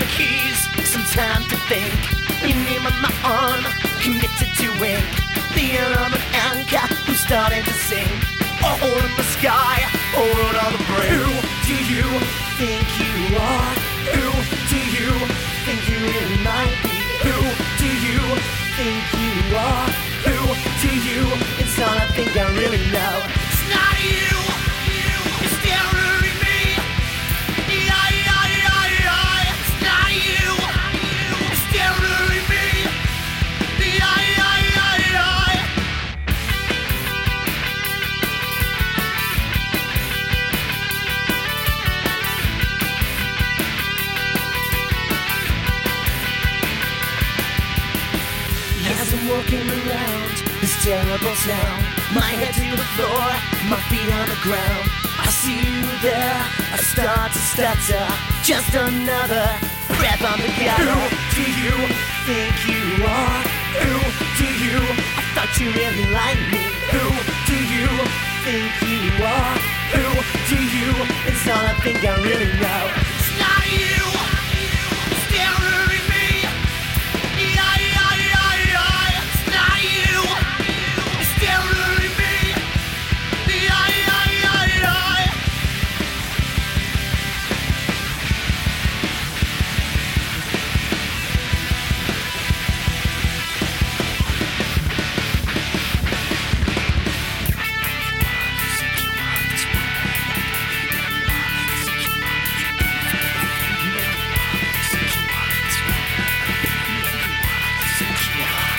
keys, some time to think. You name on my arm, committed to ink. The alarm an anchor, I'm starting to sing. A hole in the sky, a world on the brink. Who do you think you are? Who do you think you really might be? Who do you think you are? Who do you? It's all I think I really know. It's not you, it's still really me. It's not you, it's still really me. As I'm walking around this terrible town, my head to the floor, my feet on the ground. I see you there, I start to stutter. Just another breath on the gas. Who do you think you are? Who do you? I thought you really liked me. Who do you think you are? Who do you? It's all I think I really know. It's not you, it's still really me. Yeah.